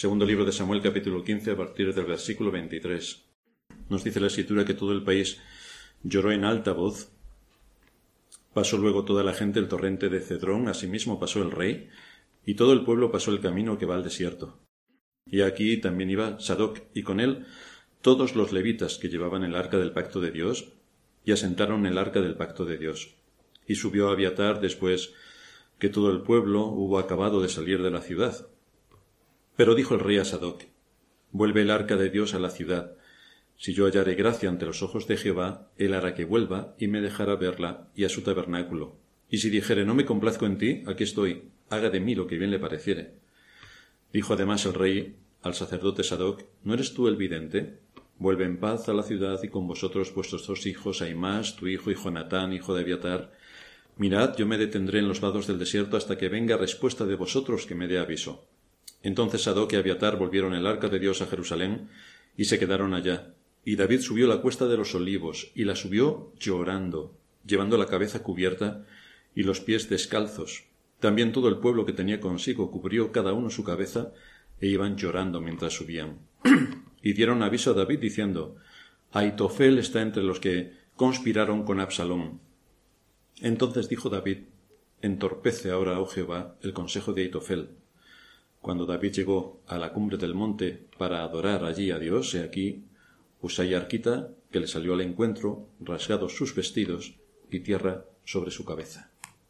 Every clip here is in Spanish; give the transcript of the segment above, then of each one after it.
Segundo libro de Samuel, capítulo 15, a partir del versículo 23. Nos dice la Escritura que todo el país lloró en alta voz. Pasó luego toda la gente el torrente de Cedrón, asimismo pasó el rey, y todo el pueblo pasó el camino que va al desierto. Y aquí también iba Sadoc, y con él todos los levitas que llevaban el arca del pacto de Dios, y asentaron el arca del pacto de Dios. Y subió Abiatar después que todo el pueblo hubo acabado de salir de la ciudad. Pero dijo el rey a Sadoc: vuelve el arca de Dios a la ciudad. Si yo hallare gracia ante los ojos de Jehová, él hará que vuelva y me dejará verla y a su tabernáculo. Y si dijere: no me complazco en ti, aquí estoy, haga de mí lo que bien le pareciere. Dijo además el rey al sacerdote Sadoc: ¿no eres tú el vidente? Vuelve en paz a la ciudad y con vosotros vuestros dos hijos, Ahimaas, tu hijo, y Jonatán, hijo de Abiatar. Mirad, yo me detendré en los vados del desierto hasta que venga respuesta de vosotros que me dé aviso. Entonces Sadoc y Abiatar volvieron el arca de Dios a Jerusalén y se quedaron allá. Y David subió la cuesta de los olivos y la subió llorando, llevando la cabeza cubierta y los pies descalzos. También todo el pueblo que tenía consigo cubrió cada uno su cabeza e iban llorando mientras subían. Y dieron aviso a David diciendo: Ahitofel está entre los que conspiraron con Absalón. Entonces dijo David: entorpece ahora, oh Jehová, el consejo de Ahitofel. Cuando David llegó a la cumbre del monte para adorar allí a Dios, he aquí Husai arquita, que le salió al encuentro, rasgados sus vestidos y tierra sobre su cabeza.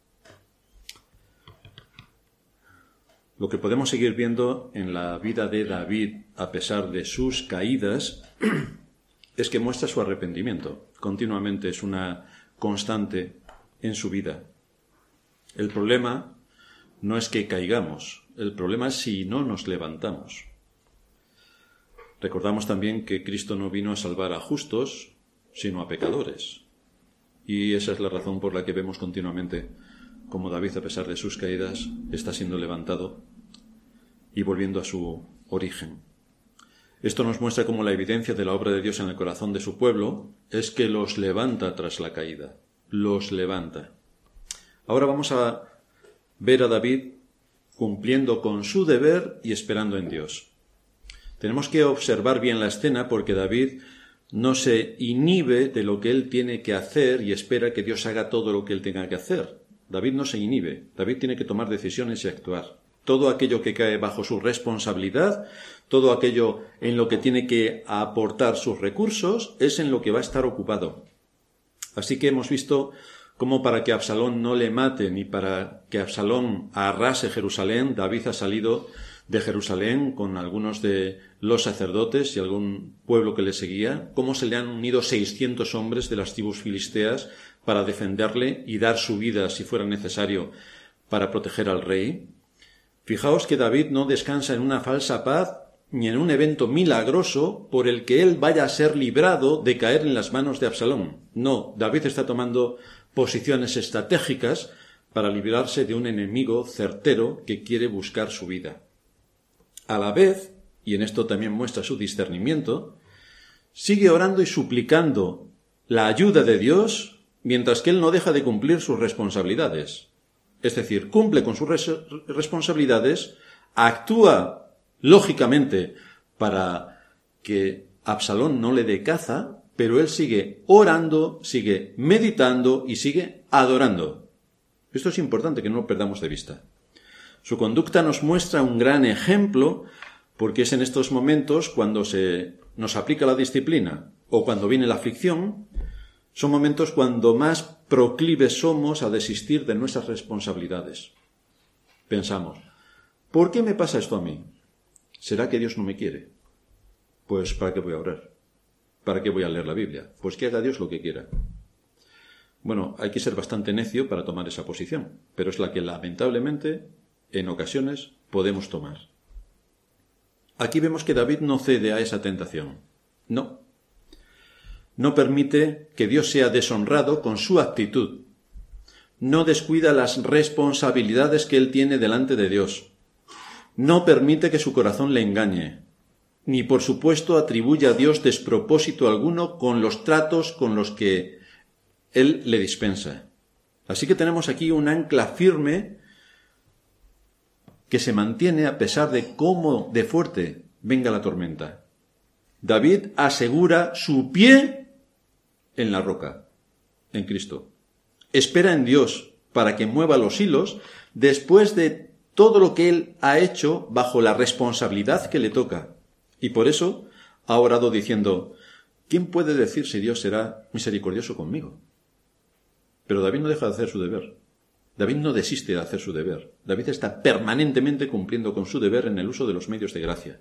Lo que podemos seguir viendo en la vida de David, a pesar de sus caídas, es que muestra su arrepentimiento. Continuamente es una constante en su vida. El problema no es que caigamos, el problema es si no nos levantamos. Recordamos también que Cristo no vino a salvar a justos, sino a pecadores. Y esa es la razón por la que vemos continuamente cómo David, a pesar de sus caídas, está siendo levantado y volviendo a su origen. Esto nos muestra cómo la evidencia de la obra de Dios en el corazón de su pueblo es que los levanta tras la caída. Los levanta. Ahora vamos a ver a David cumpliendo con su deber y esperando en Dios. Tenemos que observar bien la escena porque David no se inhibe de lo que él tiene que hacer y espera que Dios haga todo lo que él tenga que hacer. David no se inhibe. David tiene que tomar decisiones y actuar. Todo aquello que cae bajo su responsabilidad, todo aquello en lo que tiene que aportar sus recursos, es en lo que va a estar ocupado. Así que hemos visto cómo para que Absalón no le mate ni para que Absalón arrase Jerusalén, David ha salido de Jerusalén con algunos de los sacerdotes y algún pueblo que le seguía, cómo se le han unido 600 hombres de las tribus filisteas para defenderle y dar su vida si fuera necesario para proteger al rey. Fijaos que David no descansa en una falsa paz ni en un evento milagroso por el que él vaya a ser librado de caer en las manos de Absalón. No, David está tomando posiciones estratégicas para librarse de un enemigo certero que quiere buscar su vida. A la vez, y en esto también muestra su discernimiento, sigue orando y suplicando la ayuda de Dios mientras que él no deja de cumplir sus responsabilidades. Es decir, cumple con sus responsabilidades, actúa lógicamente para que Absalón no le dé caza, pero él sigue orando, sigue meditando y sigue adorando. Esto es importante que no lo perdamos de vista. Su conducta nos muestra un gran ejemplo porque es en estos momentos cuando se nos aplica la disciplina o cuando viene la aflicción, son momentos cuando más proclives somos a desistir de nuestras responsabilidades. Pensamos: ¿por qué me pasa esto a mí? ¿Será que Dios no me quiere? Pues ¿para qué voy a orar? ¿Para qué voy a leer la Biblia? Pues que haga Dios lo que quiera. Bueno, hay que ser bastante necio para tomar esa posición, pero es la que lamentablemente en ocasiones podemos tomar. Aquí vemos que David no cede a esa tentación. No permite que Dios sea deshonrado con su actitud. No descuida las responsabilidades que él tiene delante de Dios. No permite que su corazón le engañe. Ni por supuesto atribuye a Dios despropósito alguno con los tratos con los que él le dispensa. Así que tenemos aquí un ancla firme que se mantiene a pesar de cómo de fuerte venga la tormenta. David asegura su pie en la roca, en Cristo. Espera en Dios para que mueva los hilos después de todo lo que él ha hecho bajo la responsabilidad que le toca. Y por eso ha orado diciendo: ¿quién puede decir si Dios será misericordioso conmigo? Pero David no deja de hacer su deber. David no desiste de hacer su deber. David está permanentemente cumpliendo con su deber en el uso de los medios de gracia.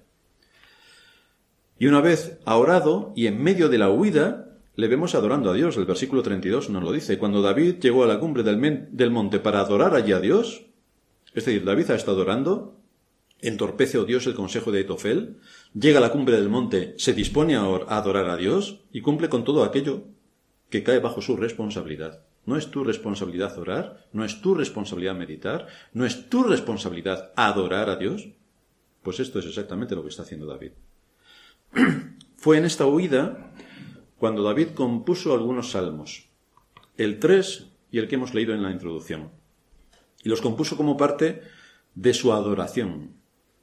Y una vez ha orado y en medio de la huida le vemos adorando a Dios. El versículo 32 nos lo dice. Cuando David llegó a la cumbre del monte para adorar allí a Dios, es decir, David ha estado orando, entorpece, oh Dios, el consejo de Ahitofel, llega a la cumbre del monte, se dispone a adorar a Dios y cumple con todo aquello que cae bajo su responsabilidad. No es tu responsabilidad orar, no es tu responsabilidad meditar, no es tu responsabilidad adorar a Dios. Pues esto es exactamente lo que está haciendo David. Fue en esta huida cuando David compuso algunos salmos, el 3 y el que hemos leído en la introducción, y los compuso como parte de su adoración.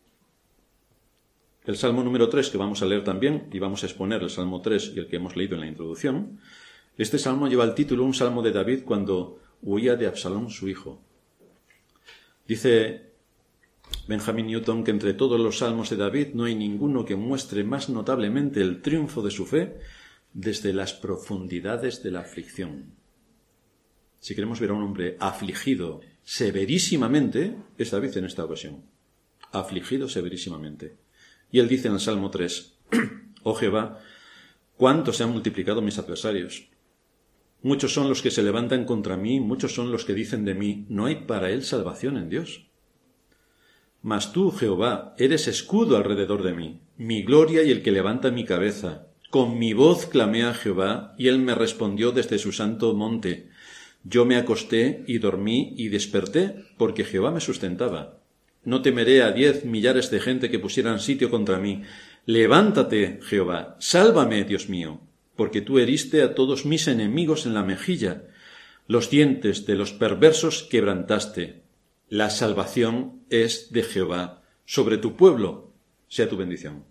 El Salmo número 3, que vamos a leer también, y vamos a exponer el Salmo 3 y el que hemos leído en la introducción, este salmo lleva el título Un salmo de David cuando huía de Absalón, su hijo. Dice Benjamin Newton que entre todos los salmos de David no hay ninguno que muestre más notablemente el triunfo de su fe desde las profundidades de la aflicción. Si queremos ver a un hombre afligido severísimamente, es David en esta ocasión. Afligido severísimamente. Y él dice en el Salmo 3, Oh Jehová, cuánto se han multiplicado mis adversarios. Muchos son los que se levantan contra mí, muchos son los que dicen de mí, no hay para él salvación en Dios. Mas tú, Jehová, eres escudo alrededor de mí, mi gloria y el que levanta mi cabeza. Con mi voz clamé a Jehová, y él me respondió desde su santo monte. Yo me acosté y dormí y desperté, porque Jehová me sustentaba. No temeré a 10 millares de gente que pusieran sitio contra mí. Levántate, Jehová, sálvame, Dios mío, porque tú heriste a todos mis enemigos en la mejilla. Los dientes de los perversos quebrantaste. La salvación es de Jehová. Sobre tu pueblo sea tu bendición.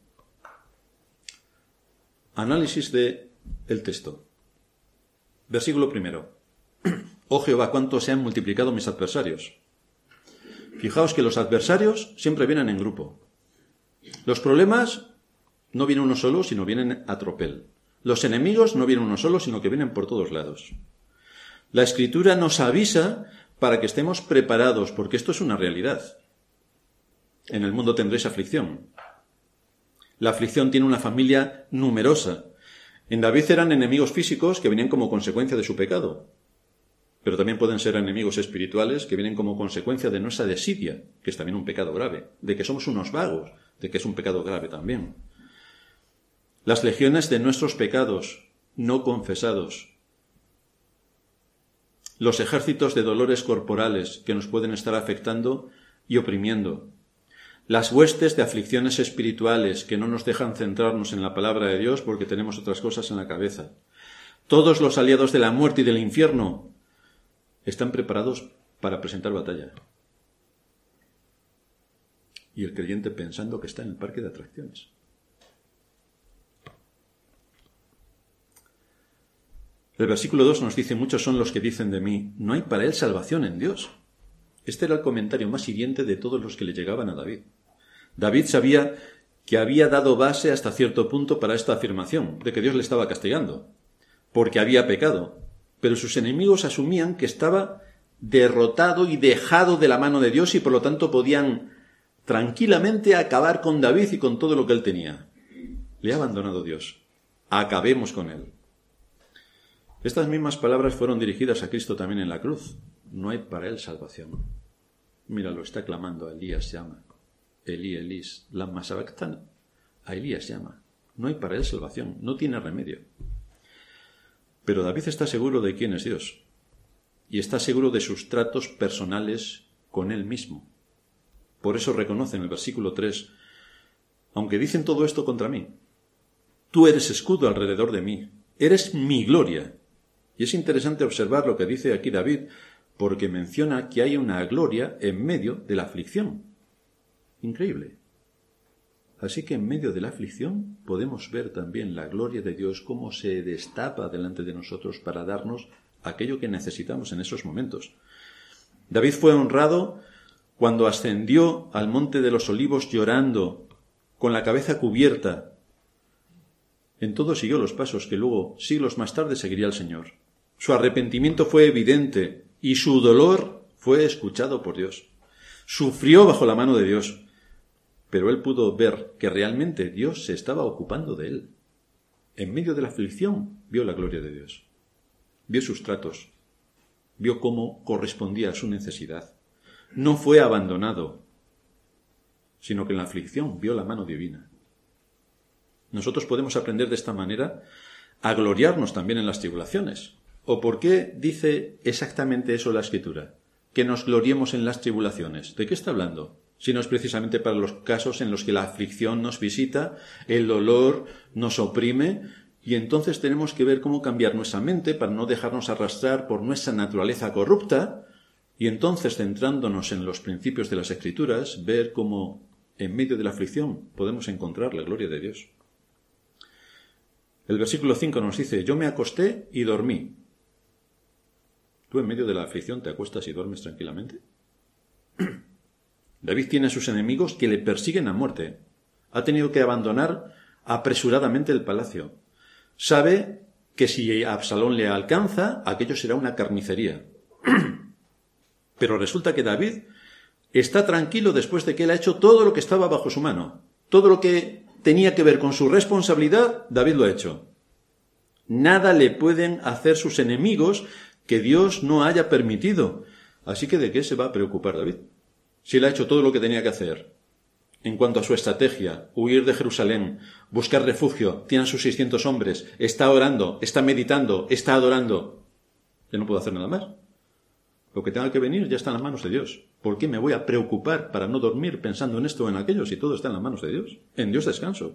Análisis del texto. Versículo 1. Oh Jehová, cuánto se han multiplicado mis adversarios. Fijaos que los adversarios siempre vienen en grupo. Los problemas no vienen uno solo, sino vienen a tropel. Los enemigos no vienen uno solo, sino que vienen por todos lados. La Escritura nos avisa para que estemos preparados, porque esto es una realidad. En el mundo tendréis aflicción. La aflicción tiene una familia numerosa. En David eran enemigos físicos que venían como consecuencia de su pecado. Pero también pueden ser enemigos espirituales que vienen como consecuencia de nuestra desidia, que es también un pecado grave, de que somos unos vagos, de que es un pecado grave también. Las legiones de nuestros pecados no confesados. Los ejércitos de dolores corporales que nos pueden estar afectando y oprimiendo. Las huestes de aflicciones espirituales que no nos dejan centrarnos en la palabra de Dios porque tenemos otras cosas en la cabeza. Todos los aliados de la muerte y del infierno están preparados para presentar batalla. Y el creyente pensando que está en el parque de atracciones. El versículo 2 nos dice, muchos son los que dicen de mí, no hay para él salvación en Dios. Este era el comentario más hiriente de todos los que le llegaban a David. David sabía que había dado base hasta cierto punto para esta afirmación, de que Dios le estaba castigando, porque había pecado. Pero sus enemigos asumían que estaba derrotado y dejado de la mano de Dios y por lo tanto podían tranquilamente acabar con David y con todo lo que él tenía. Le ha abandonado Dios. Acabemos con él. Estas mismas palabras fueron dirigidas a Cristo también en la cruz. No hay para él salvación. Mira, lo está clamando, a Elías llama. Elí, Elís, lama sabactani. A Elías llama. No hay para él salvación, no tiene remedio. Pero David está seguro de quién es Dios. Y está seguro de sus tratos personales con él mismo. Por eso reconoce en el versículo 3, aunque dicen todo esto contra mí, tú eres escudo alrededor de mí, eres mi gloria. Y es interesante observar lo que dice aquí David, porque menciona que hay una gloria en medio de la aflicción. Increíble. Así que en medio de la aflicción podemos ver también la gloria de Dios, cómo se destapa delante de nosotros para darnos aquello que necesitamos en esos momentos. David fue honrado cuando ascendió al monte de los olivos llorando, con la cabeza cubierta. En todo siguió los pasos que luego, siglos más tarde, seguiría el Señor. Su arrepentimiento fue evidente y su dolor fue escuchado por Dios. Sufrió bajo la mano de Dios, pero él pudo ver que realmente Dios se estaba ocupando de él. En medio de la aflicción vio la gloria de Dios. Vio sus tratos. Vio cómo correspondía a su necesidad. No fue abandonado, sino que en la aflicción vio la mano divina. Nosotros podemos aprender de esta manera a gloriarnos también en las tribulaciones. ¿O por qué dice exactamente eso la Escritura? Que nos gloriemos en las tribulaciones. ¿De qué está hablando? Si no es precisamente para los casos en los que la aflicción nos visita, el dolor nos oprime, y entonces tenemos que ver cómo cambiar nuestra mente para no dejarnos arrastrar por nuestra naturaleza corrupta, y entonces, centrándonos en los principios de las Escrituras, ver cómo en medio de la aflicción podemos encontrar la gloria de Dios. El versículo 5 nos dice: yo me acosté y dormí. ¿Tú en medio de la aflicción te acuestas y duermes tranquilamente? David tiene a sus enemigos que le persiguen a muerte. Ha tenido que abandonar apresuradamente el palacio. Sabe que si Absalón le alcanza, aquello será una carnicería. Pero resulta que David está tranquilo después de que él ha hecho todo lo que estaba bajo su mano. Todo lo que tenía que ver con su responsabilidad, David lo ha hecho. Nada le pueden hacer sus enemigos que Dios no haya permitido. Así que ¿de qué se va a preocupar David? Si él ha hecho todo lo que tenía que hacer. En cuanto a su estrategia, huir de Jerusalén, buscar refugio, tiene a sus 600 hombres, está orando, está meditando, está adorando. Ya no puedo hacer nada más. Lo que tenga que venir ya está en las manos de Dios. ¿Por qué me voy a preocupar para no dormir pensando en esto o en aquello si todo está en las manos de Dios? En Dios descanso.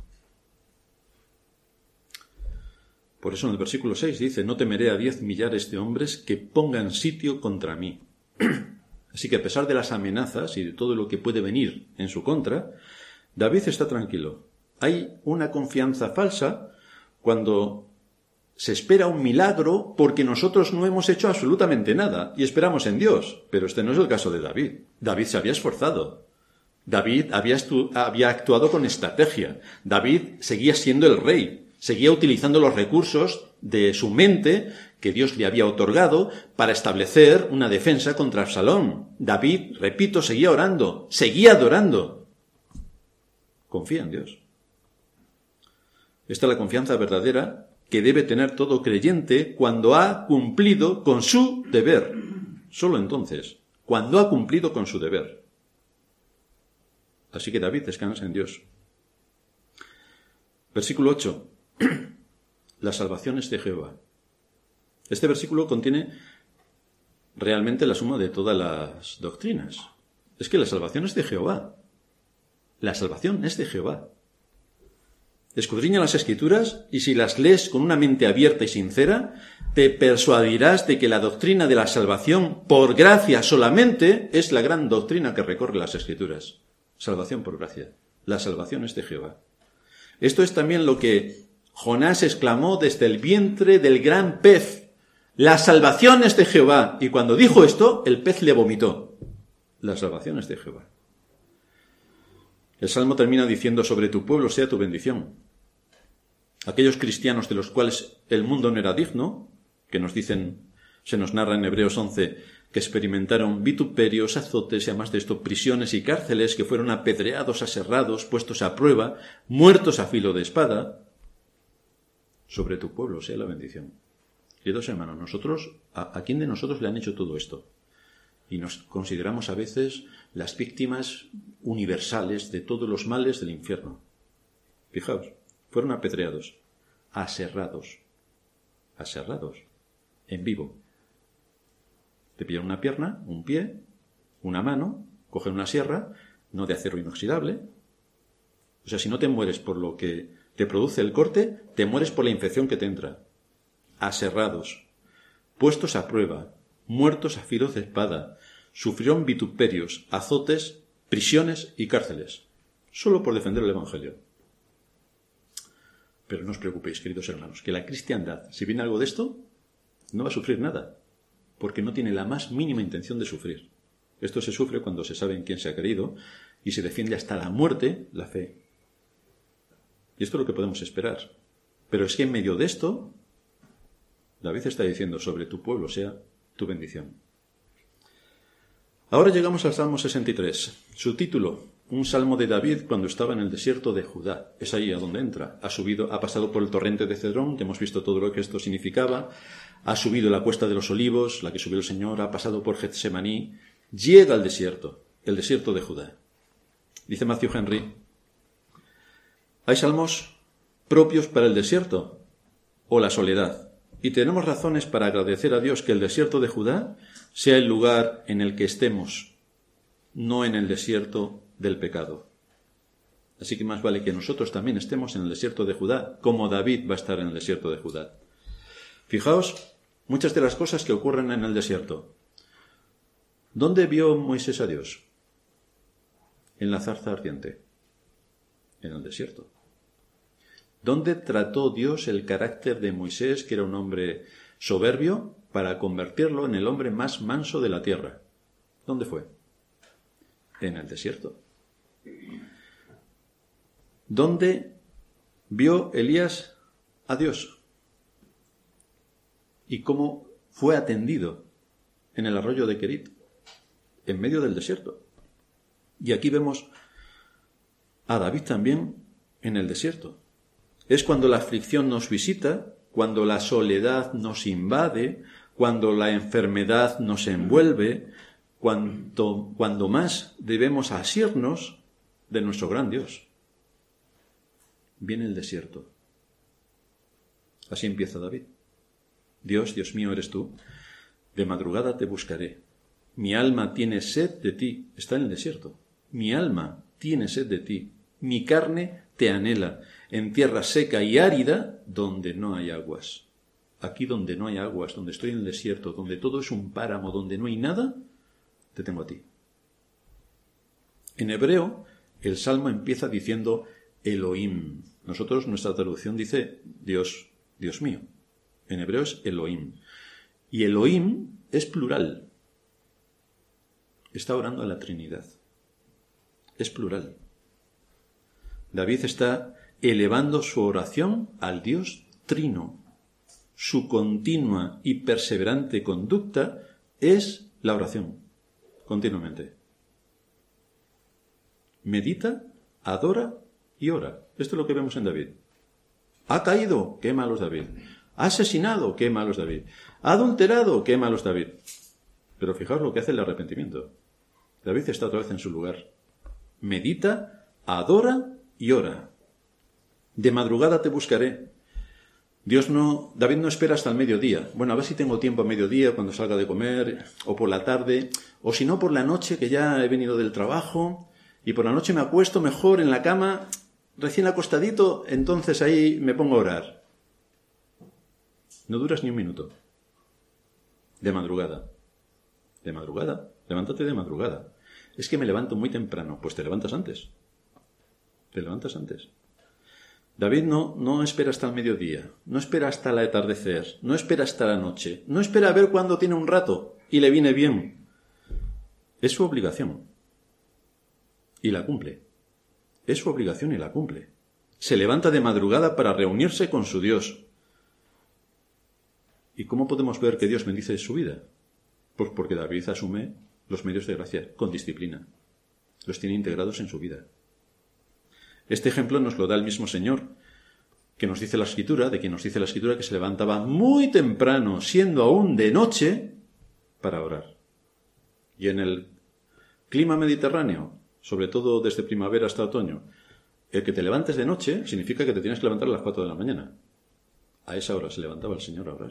Por eso en el versículo 6 dice: no temeré a 10 millares de hombres que pongan sitio contra mí. Así que a pesar de las amenazas y de todo lo que puede venir en su contra, David está tranquilo. Hay una confianza falsa cuando se espera un milagro porque nosotros no hemos hecho absolutamente nada y esperamos en Dios. Pero este no es el caso de David. David se había esforzado. David había actuado con estrategia. David seguía siendo el rey. Seguía utilizando los recursos de su mente que Dios le había otorgado para establecer una defensa contra Absalón. David, repito, seguía orando, seguía adorando. Confía en Dios. Esta es la confianza verdadera que debe tener todo creyente cuando ha cumplido con su deber. Solo entonces, cuando ha cumplido con su deber. Así que David descansa en Dios. Versículo 8. La salvación es de Jehová. Este versículo contiene realmente la suma de todas las doctrinas. Es que la salvación es de Jehová. La salvación es de Jehová. Escudriña las Escrituras y si las lees con una mente abierta y sincera, te persuadirás de que la doctrina de la salvación por gracia solamente es la gran doctrina que recorre las Escrituras. Salvación por gracia. La salvación es de Jehová. Esto es también lo que Jonás exclamó desde el vientre del gran pez. La salvación es de Jehová. Y cuando dijo esto, el pez le vomitó. La salvación es de Jehová. El Salmo termina diciendo: sobre tu pueblo sea tu bendición. Aquellos cristianos de los cuales el mundo no era digno, que nos dicen, se nos narra en Hebreos 11, que experimentaron vituperios, azotes y además de esto prisiones y cárceles, que fueron apedreados, aserrados, puestos a prueba, muertos a filo de espada. Sobre tu pueblo sea la bendición. Queridos hermanos, nosotros, ¿a quién de nosotros le han hecho todo esto? Y nos consideramos a veces las víctimas universales de todos los males del infierno. Fijaos, fueron apedreados, aserrados, en vivo. Te pillan una pierna, un pie, una mano, cogen una sierra, no de acero inoxidable. O sea, si no te mueres por lo que te produce el corte, te mueres por la infección que te entra. Aserrados, puestos a prueba, muertos a filo de espada, sufrieron vituperios, azotes prisiones y cárceles, solo por defender el Evangelio. Pero no os preocupéis, queridos hermanos, que la cristiandad, si viene algo de esto, no va a sufrir nada, porque no tiene la más mínima intención de sufrir. Esto se sufre cuando se sabe en quién se ha creído y se defiende hasta la muerte la fe. Y esto es lo que podemos esperar. Pero es que en medio de esto, David está diciendo, sobre tu pueblo sea tu bendición. Ahora llegamos al Salmo 63. Su título, un salmo de David cuando estaba en el desierto de Judá. Es ahí a donde entra. Ha pasado por el torrente de Cedrón, ya hemos visto todo lo que esto significaba. Ha subido la cuesta de los olivos, la que subió el Señor, ha pasado por Getsemaní. Llega al desierto, el desierto de Judá. Dice Matthew Henry, hay salmos propios para el desierto o la soledad. Y tenemos razones para agradecer a Dios que el desierto de Judá sea el lugar en el que estemos, no en el desierto del pecado. Así que más vale que nosotros también estemos en el desierto de Judá, como David va a estar en el desierto de Judá. Fijaos muchas de las cosas que ocurren en el desierto. ¿Dónde vio Moisés a Dios? En la zarza ardiente, en el desierto. ¿Dónde trató Dios el carácter de Moisés, que era un hombre soberbio, para convertirlo en el hombre más manso de la tierra? ¿Dónde fue? En el desierto. ¿Dónde vio Elías a Dios? ¿Y cómo fue atendido? En el arroyo de Querit, en medio del desierto. Y aquí vemos a David también en el desierto. Es cuando la aflicción nos visita, cuando la soledad nos invade, cuando la enfermedad nos envuelve, cuando más debemos asirnos de nuestro gran Dios. Viene el desierto. Así empieza David. Dios, Dios mío, eres tú. De madrugada te buscaré. Mi alma tiene sed de ti. Está en el desierto. Mi alma tiene sed de ti. Mi carne te anhela. En tierra seca y árida, donde no hay aguas. Aquí donde no hay aguas, donde estoy en el desierto, donde todo es un páramo, donde no hay nada, te tengo a ti. En hebreo, el salmo empieza diciendo Elohim. Nosotros, nuestra traducción dice Dios, Dios mío. En hebreo es Elohim. Y Elohim es plural. Está orando a la Trinidad. Es plural. David está elevando su oración al Dios Trino. Su continua y perseverante conducta es la oración, continuamente. Medita, adora y ora. Esto es lo que vemos en David. Ha caído, qué malo es David. Ha asesinado, qué malo es David. Ha adulterado, qué malo es David. Pero fijaos lo que hace el arrepentimiento. David está otra vez en su lugar. Medita, adora y ora. De madrugada te buscaré. David no espera hasta el mediodía. Bueno, a ver si tengo tiempo a mediodía cuando salga de comer, o por la tarde, o si no por la noche, que ya he venido del trabajo, y por la noche me acuesto mejor en la cama, recién acostadito, entonces ahí me pongo a orar. No duras ni un minuto. De madrugada. De madrugada. Levántate de madrugada. Es que me levanto muy temprano. Pues te levantas antes. Te levantas antes. David no espera hasta el mediodía, no espera hasta el atardecer, no espera hasta la noche, no espera a ver cuándo tiene un rato y le viene bien. Es su obligación. Y la cumple. Es su obligación y la cumple. Se levanta de madrugada para reunirse con su Dios. ¿Y cómo podemos ver que Dios bendice su vida? Pues porque David asume los medios de gracia con disciplina. Los tiene integrados en su vida. Este ejemplo nos lo da el mismo Señor, que nos dice la Escritura, de quien nos dice la Escritura que se levantaba muy temprano, siendo aún de noche, para orar. Y en el clima mediterráneo, sobre todo desde primavera hasta otoño, el que te levantes de noche significa que te tienes que levantar a las 4 de la mañana. A esa hora se levantaba el Señor a orar.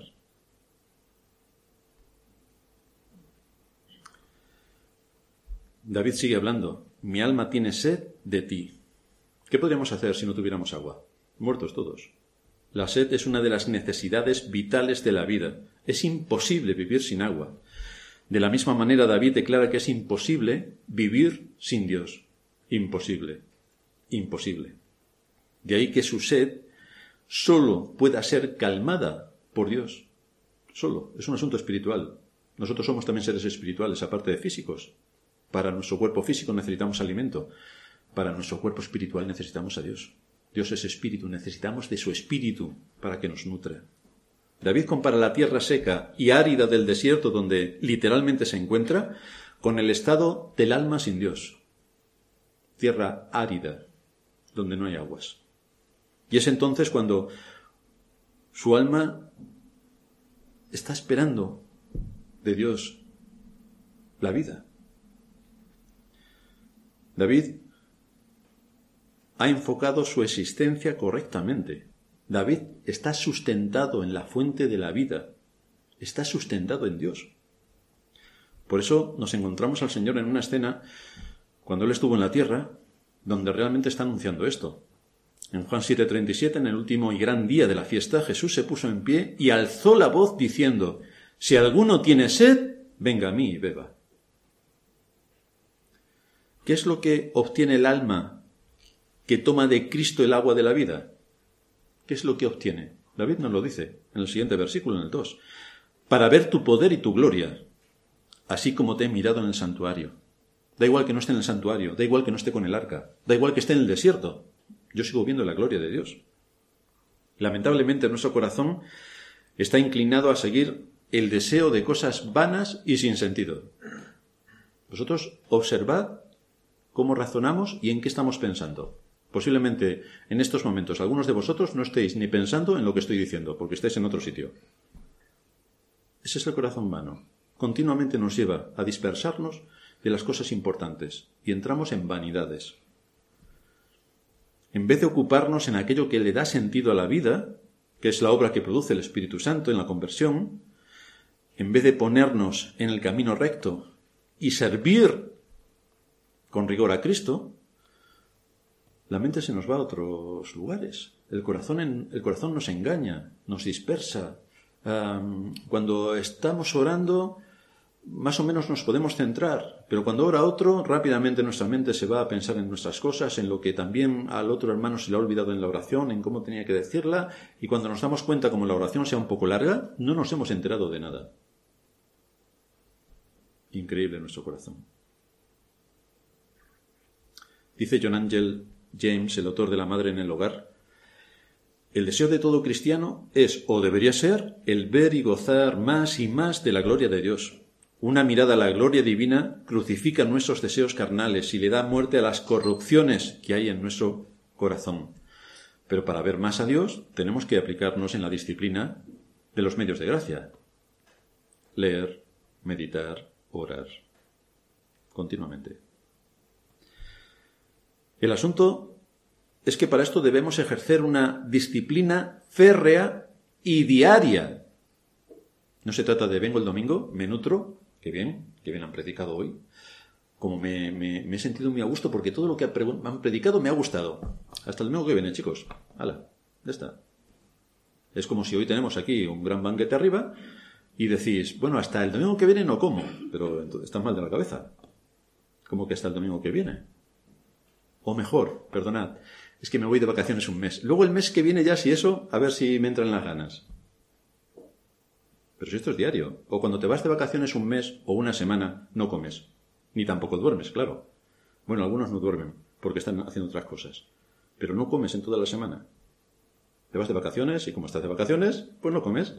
David sigue hablando. Mi alma tiene sed de ti. ¿Qué podríamos hacer si no tuviéramos agua? Muertos todos. La sed es una de las necesidades vitales de la vida. Es imposible vivir sin agua. De la misma manera, David declara que es imposible vivir sin Dios. Imposible. Imposible. De ahí que su sed solo pueda ser calmada por Dios. Solo. Es un asunto espiritual. Nosotros somos también seres espirituales, aparte de físicos. Para nuestro cuerpo físico necesitamos alimento. Para nuestro cuerpo espiritual necesitamos a Dios. Dios es espíritu. Necesitamos de su espíritu para que nos nutra. David compara la tierra seca y árida del desierto, donde literalmente se encuentra, con el estado del alma sin Dios. Tierra árida, donde no hay aguas. Y es entonces cuando su alma está esperando de Dios la vida. David ha enfocado su existencia correctamente. David está sustentado en la fuente de la vida. Está sustentado en Dios. Por eso nos encontramos al Señor en una escena, cuando Él estuvo en la tierra, donde realmente está anunciando esto. En Juan 7:37, en el último y gran día de la fiesta, Jesús se puso en pie y alzó la voz diciendo: si alguno tiene sed, venga a mí y beba. ¿Qué es lo que obtiene el alma que toma de Cristo el agua de la vida? ¿Qué es lo que obtiene? David nos lo dice en el siguiente versículo, en el 2. Para ver tu poder y tu gloria, así como te he mirado en el santuario. Da igual que no esté en el santuario, da igual que no esté con el arca, da igual que esté en el desierto. Yo sigo viendo la gloria de Dios. Lamentablemente nuestro corazón está inclinado a seguir el deseo de cosas vanas y sin sentido. Vosotros observad cómo razonamos y en qué estamos pensando. Posiblemente en estos momentos algunos de vosotros no estéis ni pensando en lo que estoy diciendo, porque estáis en otro sitio. Ese es el corazón vano. Continuamente nos lleva a dispersarnos de las cosas importantes y entramos en vanidades. En vez de ocuparnos en aquello que le da sentido a la vida, que es la obra que produce el Espíritu Santo en la conversión, en vez de ponernos en el camino recto y servir con rigor a Cristo, la mente se nos va a otros lugares. El corazón nos engaña, nos dispersa. Cuando estamos orando, más o menos nos podemos centrar, pero cuando ora otro, rápidamente nuestra mente se va a pensar en nuestras cosas, en lo que también al otro hermano se le ha olvidado en la oración, en cómo tenía que decirla, y cuando nos damos cuenta, como la oración sea un poco larga, no nos hemos enterado de nada. Increíble nuestro corazón. Dice John Angel James, el autor de La Madre en el Hogar: el deseo de todo cristiano es, o debería ser, el ver y gozar más y más de la gloria de Dios. Una mirada a la gloria divina crucifica nuestros deseos carnales y le da muerte a las corrupciones que hay en nuestro corazón. Pero para ver más a Dios tenemos que aplicarnos en la disciplina de los medios de gracia. Leer, meditar, orar. Continuamente. El asunto es que para esto debemos ejercer una disciplina férrea y diaria. No se trata de vengo el domingo, me nutro, qué bien han predicado hoy. Como me he sentido muy a gusto porque todo lo que han predicado me ha gustado. Hasta el domingo que viene, chicos. ¡Hala! Ya está. Es como si hoy tenemos aquí un gran banquete arriba y decís, bueno, hasta el domingo que viene no como, pero estás mal de la cabeza. ¿Cómo que hasta el domingo que viene? O mejor, perdonad, es que me voy de vacaciones un mes. Luego el mes que viene ya, si eso, a ver si me entran las ganas. Pero si esto es diario. O cuando te vas de vacaciones un mes o una semana, no comes. Ni tampoco duermes, claro. Bueno, algunos no duermen porque están haciendo otras cosas. Pero no comes en toda la semana. Te vas de vacaciones y como estás de vacaciones, pues no comes.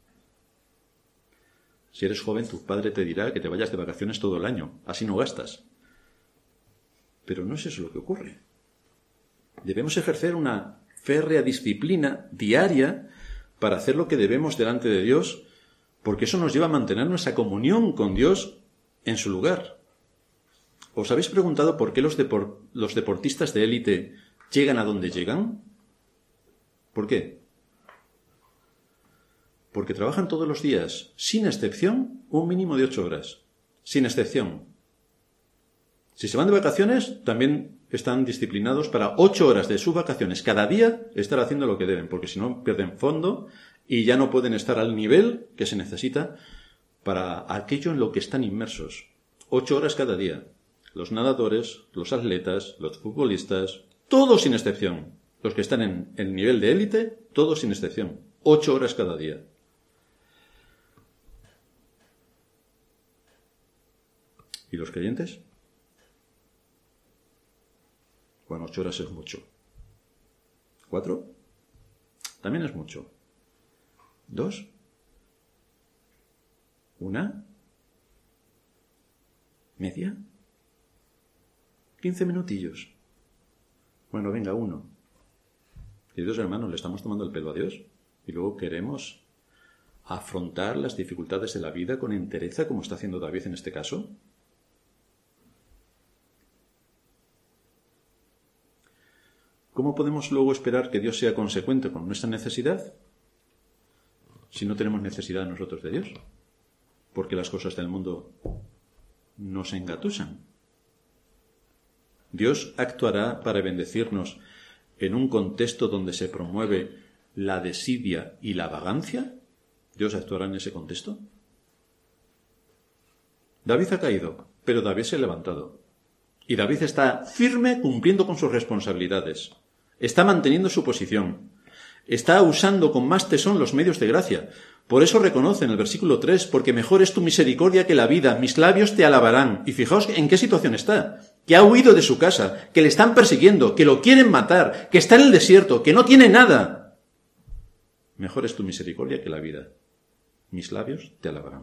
Si eres joven, tu padre te dirá que te vayas de vacaciones todo el año. Así no gastas. Pero no es eso lo que ocurre. Debemos ejercer una férrea disciplina diaria para hacer lo que debemos delante de Dios, porque eso nos lleva a mantener nuestra comunión con Dios en su lugar. ¿Os habéis preguntado por qué los deportistas de élite llegan a donde llegan? ¿Por qué? Porque trabajan todos los días, sin excepción, un mínimo de 8 horas. Sin excepción. Si se van de vacaciones, también están disciplinados para 8 horas de sus vacaciones cada día estar haciendo lo que deben, porque si no pierden fondo y ya no pueden estar al nivel que se necesita para aquello en lo que están inmersos. 8 horas cada día. Los nadadores, los atletas, los futbolistas, todos sin excepción. Los que están en el nivel de élite, todos sin excepción. 8 horas cada día. ¿Y los creyentes? Bueno, 8 horas es mucho. 4 también es mucho. 2, 1, media, 15 minutillos. Bueno, venga, 1. Queridos hermanos, le estamos tomando el pelo a Dios y luego queremos afrontar las dificultades de la vida con entereza, como está haciendo David en este caso. ¿Cómo podemos luego esperar que Dios sea consecuente con nuestra necesidad si no tenemos necesidad nosotros de Dios? Porque las cosas del mundo nos engatusan. Dios actuará para bendecirnos en un contexto donde se promueve la desidia y la vagancia. ¿Dios actuará en ese contexto? David ha caído, pero David se ha levantado. Y David está firme cumpliendo con sus responsabilidades. Está manteniendo su posición. Está usando con más tesón los medios de gracia. Por eso reconoce en el versículo 3, porque mejor es tu misericordia que la vida, mis labios te alabarán. Y fijaos en qué situación está. Que ha huido de su casa, que le están persiguiendo, que lo quieren matar, que está en el desierto, que no tiene nada. Mejor es tu misericordia que la vida. Mis labios te alabarán.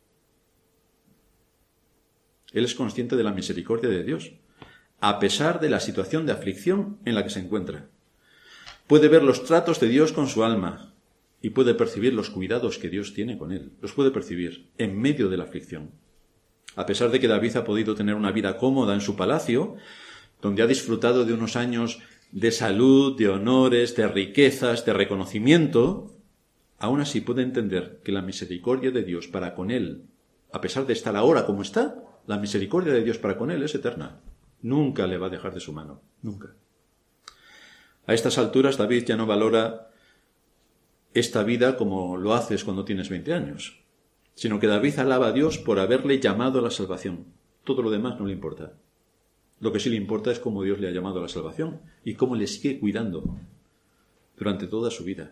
Él es consciente de la misericordia de Dios, a pesar de la situación de aflicción en la que se encuentra. Puede ver los tratos de Dios con su alma y puede percibir los cuidados que Dios tiene con él. Los puede percibir en medio de la aflicción. A pesar de que David ha podido tener una vida cómoda en su palacio, donde ha disfrutado de unos años de salud, de honores, de riquezas, de reconocimiento, aún así puede entender que la misericordia de Dios para con él, a pesar de estar ahora como está, la misericordia de Dios para con él es eterna. Nunca le va a dejar de su mano. Nunca. A estas alturas David ya no valora esta vida como lo haces cuando tienes 20 años, sino que David alaba a Dios por haberle llamado a la salvación. Todo lo demás no le importa. Lo que sí le importa es cómo Dios le ha llamado a la salvación y cómo le sigue cuidando durante toda su vida.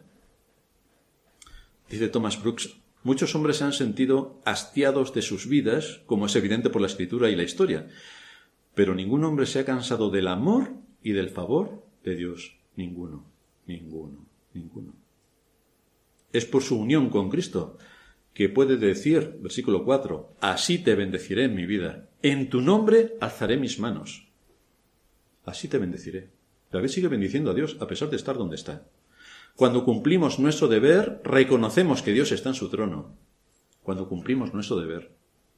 Dice Thomas Brooks, muchos hombres se han sentido hastiados de sus vidas, como es evidente por la Escritura y la historia, pero ningún hombre se ha cansado del amor y del favor de Dios. Ninguno, ninguno, ninguno. Es por su unión con Cristo que puede decir, versículo 4, así te bendeciré en mi vida, en tu nombre alzaré mis manos. Así te bendeciré. David sigue bendiciendo a Dios a pesar de estar donde está. Cuando cumplimos nuestro deber, reconocemos que Dios está en su trono. Cuando cumplimos nuestro deber.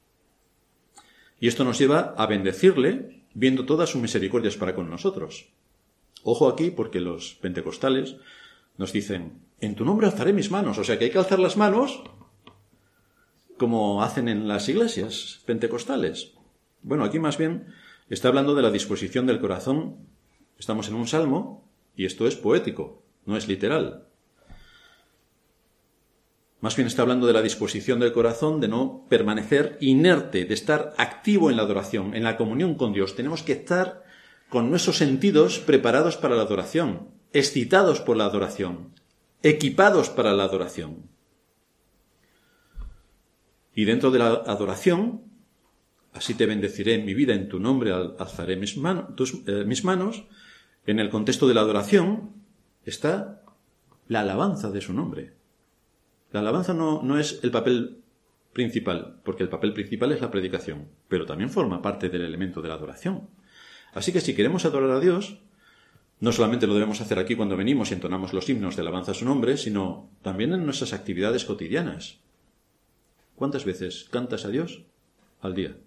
Y esto nos lleva a bendecirle, viendo todas sus misericordias para con nosotros. Ojo aquí, porque los pentecostales nos dicen, en tu nombre alzaré mis manos. O sea que hay que alzar las manos como hacen en las iglesias pentecostales. Bueno, aquí más bien está hablando de la disposición del corazón. Estamos en un salmo y esto es poético, no es literal. Más bien está hablando de la disposición del corazón de no permanecer inerte, de estar activo en la adoración, en la comunión con Dios. Tenemos que estar con nuestros sentidos preparados para la adoración, excitados por la adoración, equipados para la adoración. Y dentro de la adoración, así te bendeciré en mi vida, en tu nombre alzaré mis manos. En el contexto de la adoración está la alabanza de su nombre. La alabanza no es el papel principal, porque el papel principal es la predicación, pero también forma parte del elemento de la adoración. Así que si queremos adorar a Dios, no solamente lo debemos hacer aquí cuando venimos y entonamos los himnos de alabanza a su nombre, sino también en nuestras actividades cotidianas. ¿Cuántas veces cantas a Dios al día?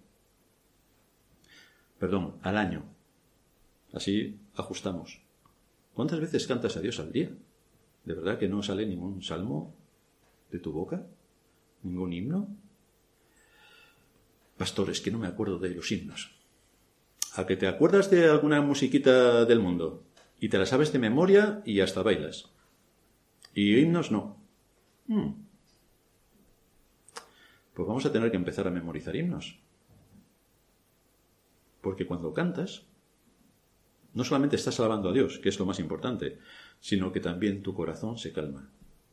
Perdón, al año. Así ajustamos. ¿Cuántas veces cantas a Dios al día? ¿De verdad que no sale ningún salmo de tu boca? ¿Ningún himno? Pastor, es que no me acuerdo de los himnos. ¿A que te acuerdas de alguna musiquita del mundo? Y te la sabes de memoria y hasta bailas. Y himnos no. Pues vamos a tener que empezar a memorizar himnos. Porque cuando cantas, no solamente estás alabando a Dios, que es lo más importante, sino que también tu corazón se calma.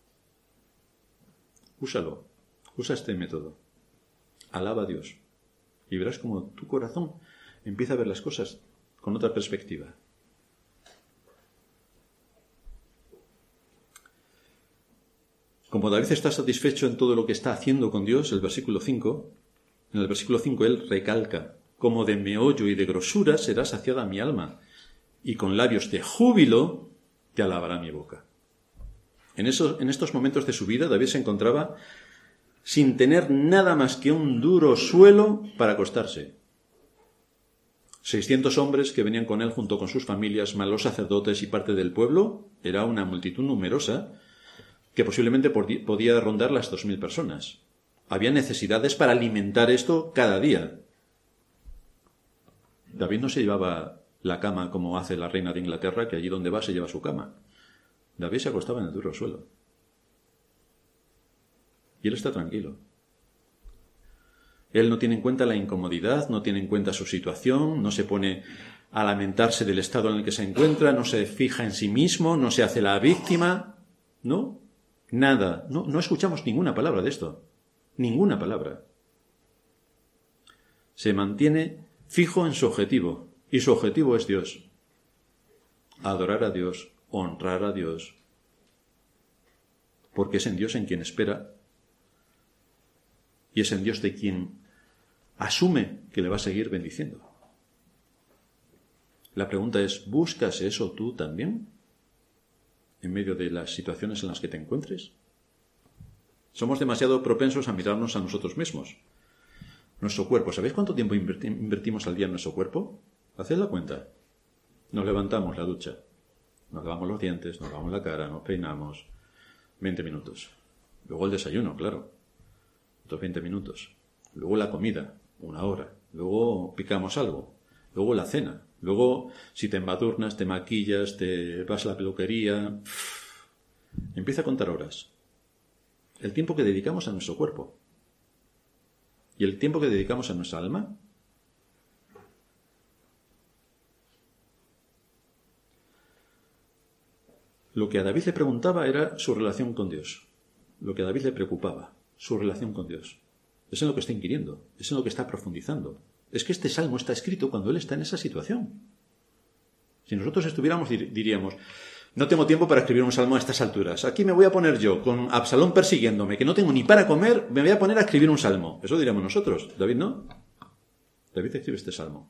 Úsalo, usa este método. Alaba a Dios. Y verás como tu corazón empieza a ver las cosas con otra perspectiva. Como David está satisfecho en todo lo que está haciendo con Dios, en el versículo 5 él recalca: como de meollo y de grosura será saciada mi alma, y con labios de júbilo te alabará mi boca. En estos momentos de su vida, David se encontraba sin tener nada más que un duro suelo para acostarse. 600 hombres que venían con él junto con sus familias, más los sacerdotes y parte del pueblo, era una multitud numerosa que posiblemente podía rondar las 2000 personas. Había necesidades para alimentar esto cada día. David no se llevaba la cama como hace la reina de Inglaterra, que allí donde va se lleva su cama. David se acostaba en el duro suelo. Y él está tranquilo. Él no tiene en cuenta la incomodidad, no tiene en cuenta su situación, no se pone a lamentarse del estado en el que se encuentra, no se fija en sí mismo, no se hace la víctima. No, nada. No escuchamos ninguna palabra de esto. Ninguna palabra. Se mantiene fijo en su objetivo. Y su objetivo es Dios. Adorar a Dios, honrar a Dios. Porque es en Dios en quien espera. Y es en Dios de quien asume que le va a seguir bendiciendo. La pregunta es, ¿buscas eso tú también? En medio de las situaciones en las que te encuentres. Somos demasiado propensos a mirarnos a nosotros mismos. Nuestro cuerpo. ¿Sabéis cuánto tiempo invertimos al día en nuestro cuerpo? Haced la cuenta. Nos levantamos, la ducha. Nos lavamos los dientes, nos lavamos la cara, nos peinamos. 20 minutos. Luego el desayuno, claro. Otros 20 minutos. Luego la comida, 1 hora. Luego picamos algo. Luego la cena. Luego, si te embadurnas, te maquillas, te vas a la peluquería. Empieza a contar horas. El tiempo que dedicamos a nuestro cuerpo. ¿Y el tiempo que dedicamos a nuestra alma? Lo que a David le preguntaba era su relación con Dios. Lo que a David le preocupaba, su relación con Dios. Es en lo que está inquiriendo, es en lo que está profundizando. Es que este salmo está escrito cuando él está en esa situación. Si nosotros estuviéramos, diríamos, no tengo tiempo para escribir un salmo a estas alturas. Aquí me voy a poner yo, con Absalón persiguiéndome, que no tengo ni para comer, me voy a poner a escribir un salmo. Eso diríamos nosotros. David no. David escribe este salmo.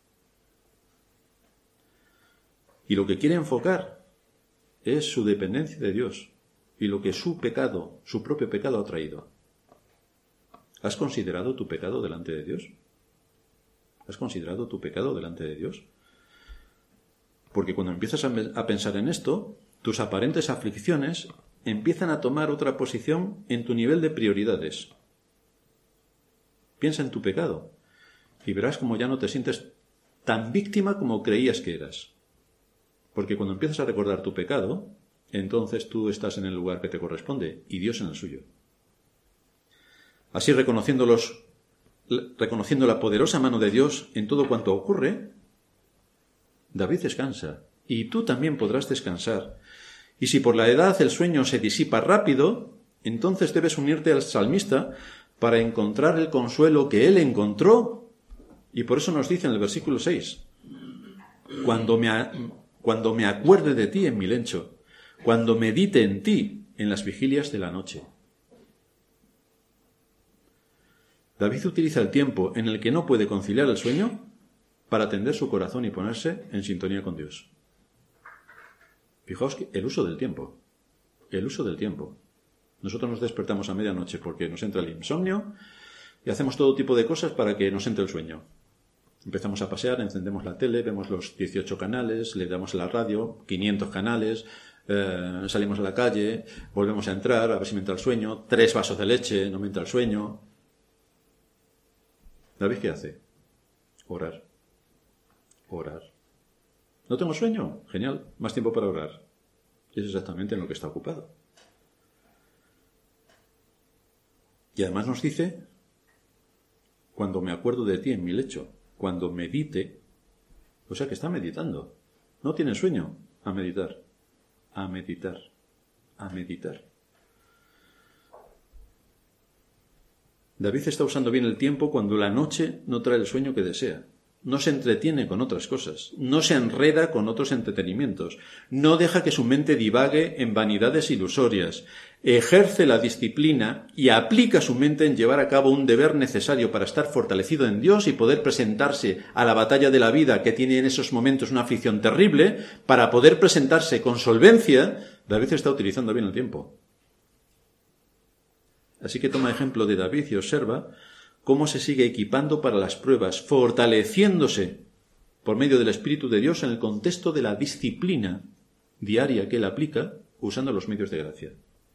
Y lo que quiere enfocar es su dependencia de Dios y lo que su pecado, su propio pecado ha traído. ¿Has considerado tu pecado delante de Dios? ¿Has considerado tu pecado delante de Dios? Porque cuando empiezas a pensar en esto, tus aparentes aflicciones empiezan a tomar otra posición en tu nivel de prioridades. Piensa en tu pecado y verás como ya no te sientes tan víctima como creías que eras. Porque cuando empiezas a recordar tu pecado, entonces tú estás en el lugar que te corresponde y Dios en el suyo. Así, reconociendo la poderosa mano de Dios en todo cuanto ocurre, David descansa, y tú también podrás descansar. Y si por la edad el sueño se disipa rápido, entonces debes unirte al salmista para encontrar el consuelo que él encontró. Y por eso nos dice en el versículo 6, cuando me acuerde de ti en mi lecho, cuando medite en ti en las vigilias de la noche. David utiliza el tiempo en el que no puede conciliar el sueño para atender su corazón y ponerse en sintonía con Dios. Fijaos que el uso del tiempo. Nosotros nos despertamos a medianoche porque nos entra el insomnio y hacemos todo tipo de cosas para que nos entre el sueño. Empezamos a pasear, encendemos la tele, vemos los 18 canales, le damos a la radio, 500 canales, salimos a la calle, volvemos a entrar, a ver si me entra el sueño, 3 vasos de leche, no me entra el sueño. ¿David qué hace? Orar. ¿No tengo sueño? Genial, más tiempo para orar. Y es exactamente en lo que está ocupado. Y además nos dice cuando me acuerdo de ti en mi lecho, cuando medite. O sea que está meditando. No tiene sueño. A meditar, a meditar, a meditar. David está usando bien el tiempo cuando la noche no trae el sueño que desea. No se entretiene con otras cosas, no se enreda con otros entretenimientos, no deja que su mente divague en vanidades ilusorias, ejerce la disciplina y aplica su mente en llevar a cabo un deber necesario para estar fortalecido en Dios y poder presentarse a la batalla de la vida, que tiene en esos momentos una aflicción terrible. Para poder presentarse con solvencia, David está utilizando bien el tiempo. Así que toma ejemplo de David y observa cómo se sigue equipando para las pruebas, fortaleciéndose por medio del Espíritu de Dios en el contexto de la disciplina diaria que él aplica usando los medios de gracia.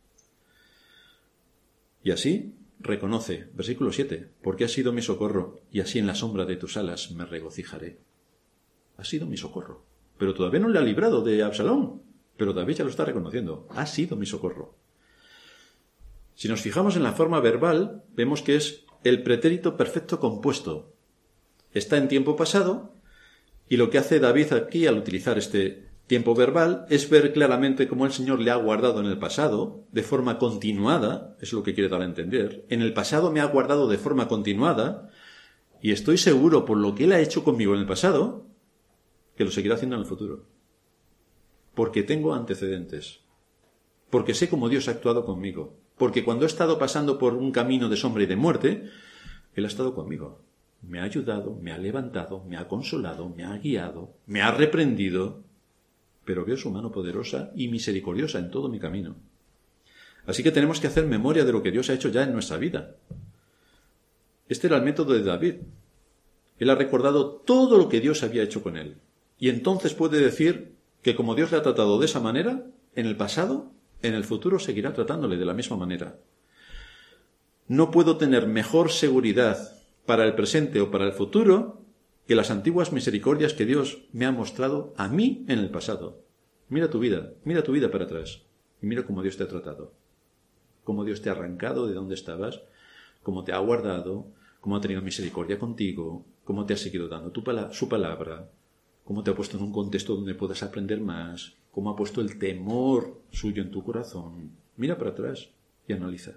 Y así reconoce, versículo 7, porque has sido mi socorro, y así en la sombra de tus alas me regocijaré. Ha sido mi socorro. Pero todavía no le ha librado de Absalón. Pero David ya lo está reconociendo. Ha sido mi socorro. Si nos fijamos en la forma verbal, vemos que es el pretérito perfecto compuesto. Está en tiempo pasado, y lo que hace David aquí al utilizar este tiempo verbal es ver claramente cómo el Señor le ha guardado en el pasado, de forma continuada, es lo que quiere dar a entender. En el pasado me ha guardado de forma continuada, y estoy seguro por lo que Él ha hecho conmigo en el pasado, que lo seguirá haciendo en el futuro. Porque tengo antecedentes. Porque sé cómo Dios ha actuado conmigo. Porque cuando he estado pasando por un camino de sombra y de muerte, Él ha estado conmigo. Me ha ayudado, me ha levantado, me ha consolado, me ha guiado, me ha reprendido, pero veo su mano poderosa y misericordiosa en todo mi camino. Así que tenemos que hacer memoria de lo que Dios ha hecho ya en nuestra vida. Este era el método de David. Él ha recordado todo lo que Dios había hecho con él. Y entonces puede decir que como Dios le ha tratado de esa manera, en el pasado, en el futuro seguirá tratándole de la misma manera. No puedo tener mejor seguridad para el presente o para el futuro que las antiguas misericordias que Dios me ha mostrado a mí en el pasado. Mira tu vida para atrás y mira cómo Dios te ha tratado, cómo Dios te ha arrancado de donde estabas, cómo te ha guardado, cómo ha tenido misericordia contigo, cómo te ha seguido dando su palabra, cómo te ha puesto en un contexto donde puedas aprender más, cómo ha puesto el temor suyo en tu corazón. Mira para atrás y analiza.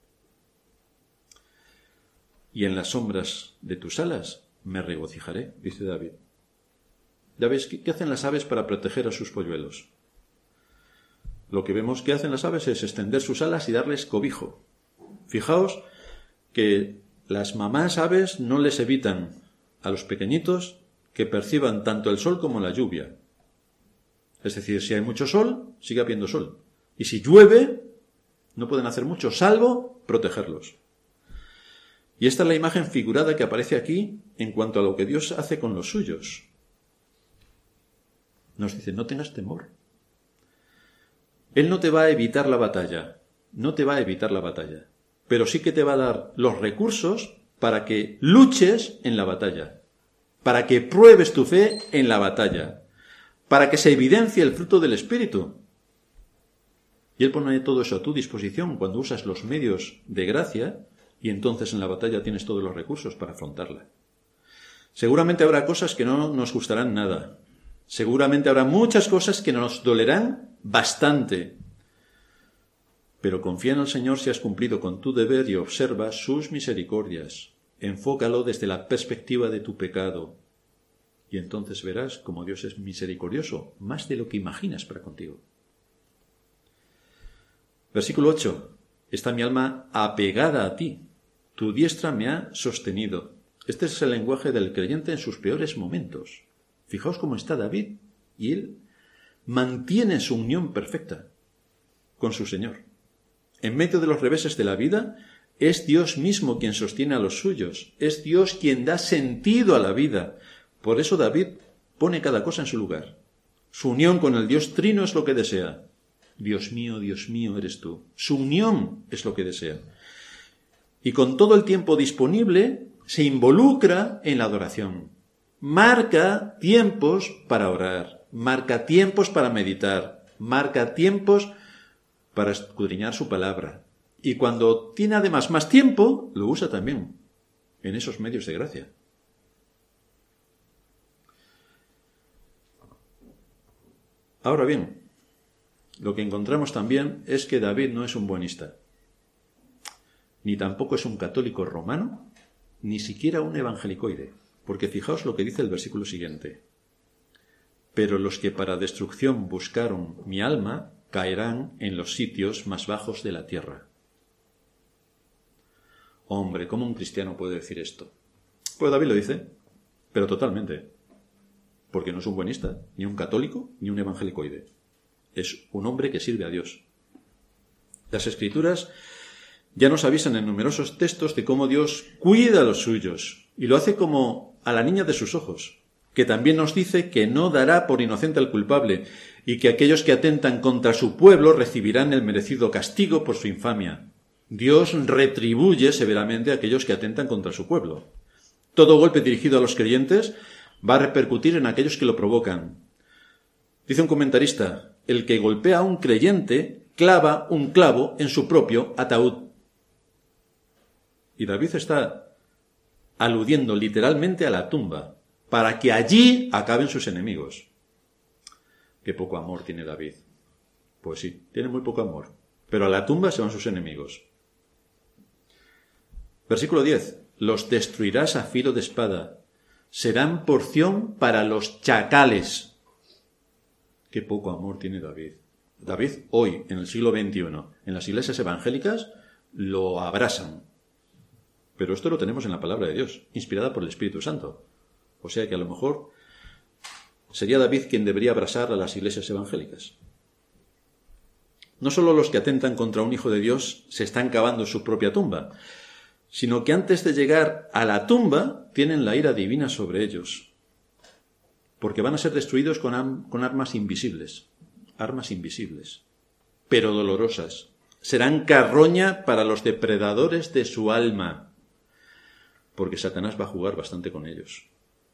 Y en las sombras de tus alas me regocijaré, dice David. Ya ves, ¿qué hacen las aves para proteger a sus polluelos? Lo que vemos que hacen las aves es extender sus alas y darles cobijo. Fijaos que las mamás aves no les evitan a los pequeñitos que perciban tanto el sol como la lluvia. Es decir, si hay mucho sol, sigue habiendo sol. Y si llueve, no pueden hacer mucho, salvo protegerlos. Y esta es la imagen figurada que aparece aquí en cuanto a lo que Dios hace con los suyos. Nos dice, no tengas temor. Él no te va a evitar la batalla, pero sí que te va a dar los recursos para que luches en la batalla, para que pruebes tu fe en la batalla, para que se evidencie el fruto del Espíritu. Y Él pone todo eso a tu disposición cuando usas los medios de gracia, y entonces en la batalla tienes todos los recursos para afrontarla. Seguramente habrá cosas que no nos gustarán nada. Seguramente habrá muchas cosas que nos dolerán bastante. Pero confía en el Señor si has cumplido con tu deber y observa sus misericordias. Enfócalo desde la perspectiva de tu pecado. Y entonces verás cómo Dios es misericordioso, más de lo que imaginas para contigo. Versículo 8. Está mi alma apegada a ti. Tu diestra me ha sostenido. Este es el lenguaje del creyente en sus peores momentos. Fijaos cómo está David, y él mantiene su unión perfecta con su Señor. En medio de los reveses de la vida, es Dios mismo quien sostiene a los suyos. Es Dios quien da sentido a la vida. Por eso David pone cada cosa en su lugar. Su unión con el Dios Trino es lo que desea. Dios mío, eres tú. Su unión es lo que desea. Y con todo el tiempo disponible, se involucra en la adoración. Marca tiempos para orar, marca tiempos para meditar, marca tiempos para escudriñar su palabra. Y cuando tiene además más tiempo, lo usa también en esos medios de gracia. Ahora bien, lo que encontramos también es que David no es un buenista, ni tampoco es un católico romano, ni siquiera un evangelicoide, porque fijaos lo que dice el versículo siguiente. Pero los que para destrucción buscaron mi alma caerán en los sitios más bajos de la tierra. Hombre, ¿cómo un cristiano puede decir esto? Pues David lo dice, pero totalmente, porque no es un buenista, ni un católico, ni un evangelicoide. Es un hombre que sirve a Dios. Las Escrituras ya nos avisan en numerosos textos de cómo Dios cuida a los suyos, y lo hace como a la niña de sus ojos, que también nos dice que no dará por inocente al culpable, y que aquellos que atentan contra su pueblo recibirán el merecido castigo por su infamia. Dios retribuye severamente a aquellos que atentan contra su pueblo. Todo golpe dirigido a los creyentes va a repercutir en aquellos que lo provocan. Dice un comentarista, el que golpea a un creyente clava un clavo en su propio ataúd. Y David está aludiendo literalmente a la tumba, para que allí acaben sus enemigos. Qué poco amor tiene David. Pues sí, tiene muy poco amor. Pero a la tumba se van sus enemigos. Versículo 10. Los destruirás a filo de espada. Serán porción para los chacales. Qué poco amor tiene David. David hoy, en el siglo XXI, en las iglesias evangélicas, lo abrasan. Pero esto lo tenemos en la palabra de Dios, inspirada por el Espíritu Santo. O sea que a lo mejor sería David quien debería abrazar a las iglesias evangélicas. No solo los que atentan contra un hijo de Dios se están cavando su propia tumba, sino que antes de llegar a la tumba tienen la ira divina sobre ellos, porque van a ser destruidos con armas invisibles, pero dolorosas. Serán carroña para los depredadores de su alma, porque Satanás va a jugar bastante con ellos.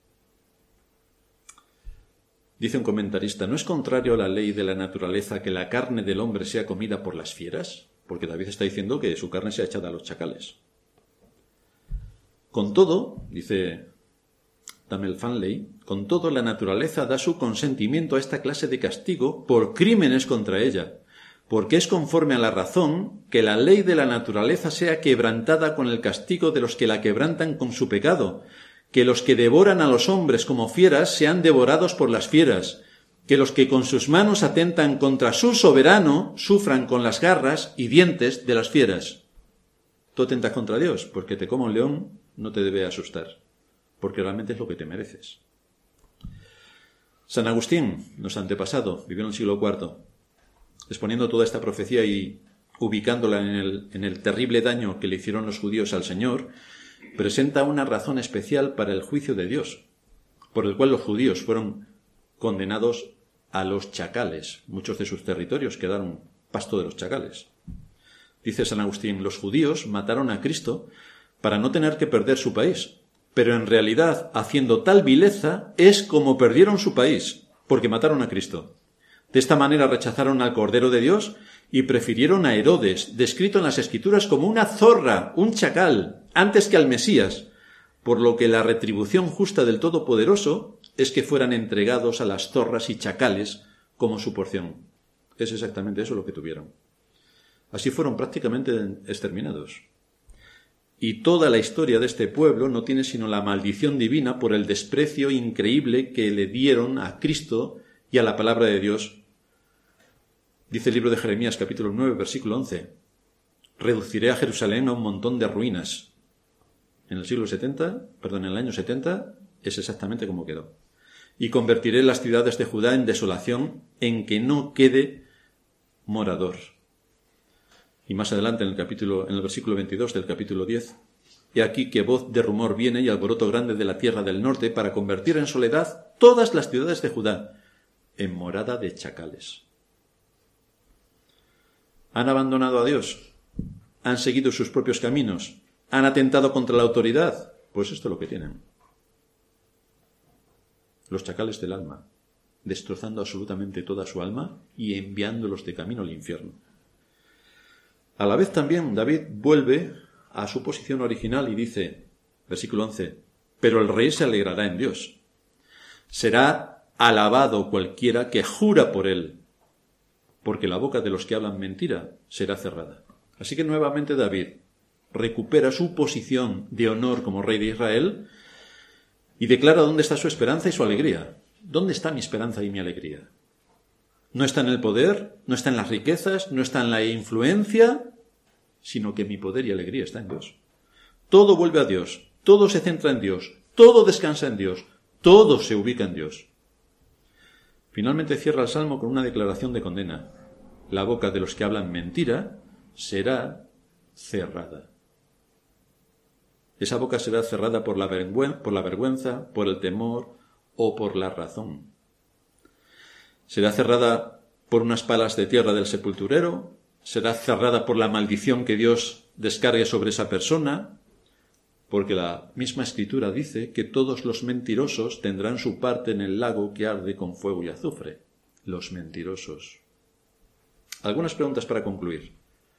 Dice un comentarista, ¿no es contrario a la ley de la naturaleza que la carne del hombre sea comida por las fieras? Porque David está diciendo que su carne sea echada a los chacales. Con todo, dice Tamel Fanley, con todo la naturaleza da su consentimiento a esta clase de castigo por crímenes contra ella, porque es conforme a la razón que la ley de la naturaleza sea quebrantada con el castigo de los que la quebrantan con su pecado, que los que devoran a los hombres como fieras sean devorados por las fieras, que los que con sus manos atentan contra su soberano sufran con las garras y dientes de las fieras. Tú atentas contra Dios, porque te coma un león no te debe asustar, porque realmente es lo que te mereces. San Agustín, nuestro antepasado, vivió en el siglo IV, exponiendo toda esta profecía y ubicándola en el terrible daño que le hicieron los judíos al Señor, presenta una razón especial para el juicio de Dios, por el cual los judíos fueron condenados a los chacales. Muchos de sus territorios quedaron pasto de los chacales. Dice San Agustín, los judíos mataron a Cristo para no tener que perder su país, pero en realidad, haciendo tal vileza, es como perdieron su país, porque mataron a Cristo. De esta manera rechazaron al Cordero de Dios y prefirieron a Herodes, descrito en las Escrituras como una zorra, un chacal, antes que al Mesías, por lo que la retribución justa del Todopoderoso es que fueran entregados a las zorras y chacales como su porción. Es exactamente eso lo que tuvieron. Así fueron prácticamente exterminados. Y toda la historia de este pueblo no tiene sino la maldición divina por el desprecio increíble que le dieron a Cristo y a la palabra de Dios. Dice el libro de Jeremías, capítulo 9, versículo 11. Reduciré a Jerusalén a un montón de ruinas. En el año 70, es exactamente como quedó. Y convertiré las ciudades de Judá en desolación, en que no quede morador. Y más adelante en el versículo 22 del capítulo 10, he aquí que voz de rumor viene y alboroto grande de la tierra del norte para convertir en soledad todas las ciudades de Judá, en morada de chacales. ¿Han abandonado a Dios? ¿Han seguido sus propios caminos? ¿Han atentado contra la autoridad? Pues esto es lo que tienen. Los chacales del alma, destrozando absolutamente toda su alma y enviándolos de camino al infierno. A la vez también David vuelve a su posición original y dice, Versículo 11. Pero el rey se alegrará en Dios. Será alabado cualquiera que jura por él, porque la boca de los que hablan mentira será cerrada. Así que nuevamente David recupera su posición de honor como rey de Israel y declara dónde está su esperanza y su alegría. ¿Dónde está mi esperanza y mi alegría? No está en el poder, no está en las riquezas, no está en la influencia, sino que mi poder y alegría está en Dios. Todo vuelve a Dios, todo se centra en Dios, todo descansa en Dios, todo se ubica en Dios. Finalmente cierra el Salmo con una declaración de condena. La boca de los que hablan mentira será cerrada. Esa boca será cerrada por la vergüenza, por el temor o por la razón. Será cerrada por unas palas de tierra del sepulturero, será cerrada por la maldición que Dios descargue sobre esa persona, porque la misma Escritura dice que todos los mentirosos tendrán su parte en el lago que arde con fuego y azufre. Los mentirosos. Algunas preguntas para concluir.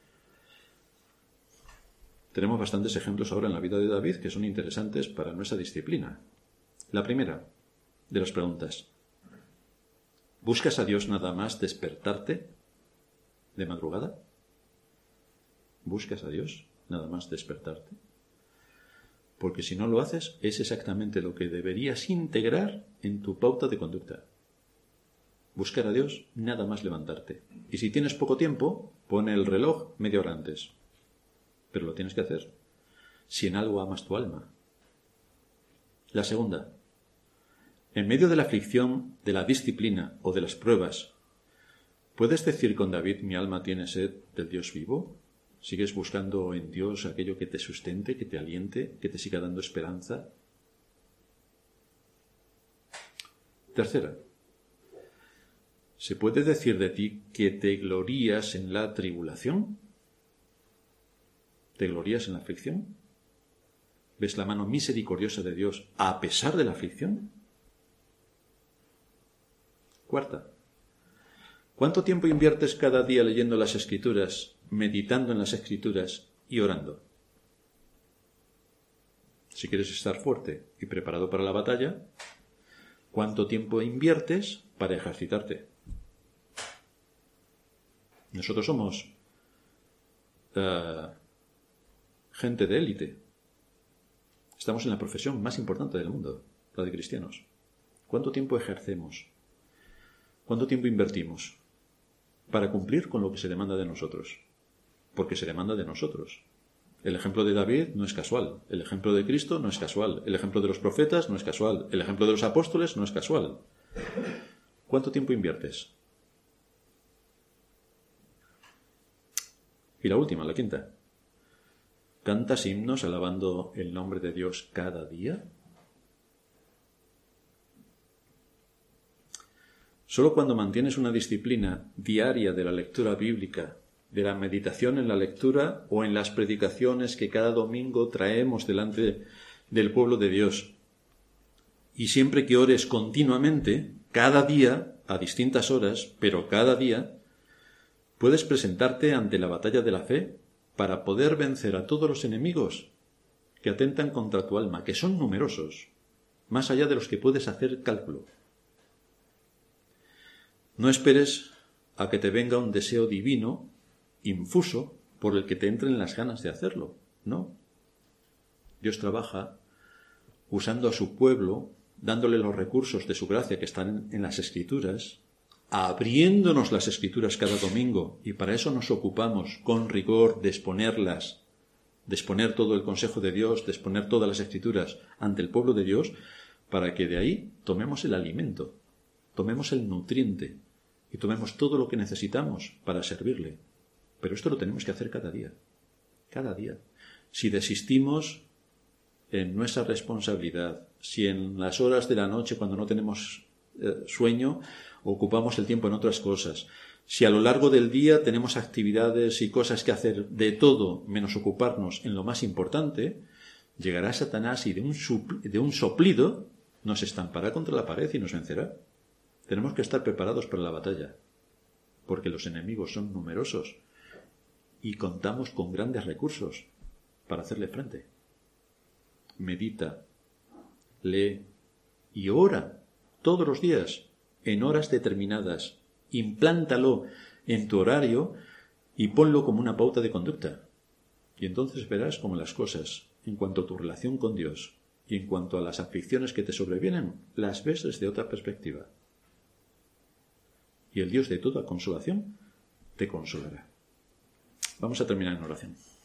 Tenemos bastantes ejemplos ahora en la vida de David que son interesantes para nuestra disciplina. La primera de las preguntas. ¿Buscas a Dios nada más despertarte de madrugada? ¿Buscas a Dios nada más despertarte? Porque si no lo haces, es exactamente lo que deberías integrar en tu pauta de conducta. Buscar a Dios nada más levantarte. Y si tienes poco tiempo, pone el reloj media hora antes. Pero lo tienes que hacer. Si en algo amas tu alma. La segunda. En medio de la aflicción, de la disciplina o de las pruebas, ¿puedes decir con David, mi alma tiene sed del Dios vivo? ¿Sigues buscando en Dios aquello que te sustente, que te aliente, que te siga dando esperanza? Tercera. ¿Se puede decir de ti que te glorías en la tribulación? ¿Te glorías en la aflicción? ¿Ves la mano misericordiosa de Dios a pesar de la aflicción? Cuarta. ¿Cuánto tiempo inviertes cada día leyendo las Escrituras, meditando en las Escrituras y orando? Si quieres estar fuerte y preparado para la batalla, ¿cuánto tiempo inviertes para ejercitarte? Nosotros somos gente de élite. Estamos en la profesión más importante del mundo, la de cristianos. ¿Cuánto tiempo ejercemos? ¿Cuánto tiempo invertimos para cumplir con lo que se demanda de nosotros? Porque se demanda de nosotros. El ejemplo de David no es casual. El ejemplo de Cristo no es casual. El ejemplo de los profetas no es casual. El ejemplo de los apóstoles no es casual. ¿Cuánto tiempo inviertes? Y la última, la quinta. ¿Cantas himnos alabando el nombre de Dios cada día? Solo cuando mantienes una disciplina diaria de la lectura bíblica, de la meditación en la lectura o en las predicaciones que cada domingo traemos delante del pueblo de Dios, y siempre que ores continuamente, cada día, a distintas horas, pero cada día, puedes presentarte ante la batalla de la fe para poder vencer a todos los enemigos que atentan contra tu alma, que son numerosos, más allá de los que puedes hacer cálculo. No esperes a que te venga un deseo divino, infuso, por el que te entren las ganas de hacerlo. No. Dios trabaja usando a su pueblo, dándole los recursos de su gracia que están en las Escrituras, abriéndonos las Escrituras cada domingo, y para eso nos ocupamos con rigor de exponerlas, de exponer todo el consejo de Dios, de exponer todas las Escrituras ante el pueblo de Dios, para que de ahí tomemos el alimento, tomemos el nutriente, y tomemos todo lo que necesitamos para servirle. Pero esto lo tenemos que hacer cada día. Cada día. Si desistimos en nuestra responsabilidad, si en las horas de la noche cuando no tenemos sueño, ocupamos el tiempo en otras cosas, si a lo largo del día tenemos actividades y cosas que hacer de todo menos ocuparnos en lo más importante, llegará Satanás y de un soplido nos estampará contra la pared y nos vencerá. Tenemos que estar preparados para la batalla, porque los enemigos son numerosos y contamos con grandes recursos para hacerle frente. medita, lee y ora todos los días, en horas determinadas. Implántalo en tu horario y ponlo como una pauta de conducta. Y entonces verás cómo las cosas, en cuanto a tu relación con Dios y en cuanto a las aflicciones que te sobrevienen, las ves desde otra perspectiva. Y el Dios de toda consolación te consolará. Vamos a terminar en oración.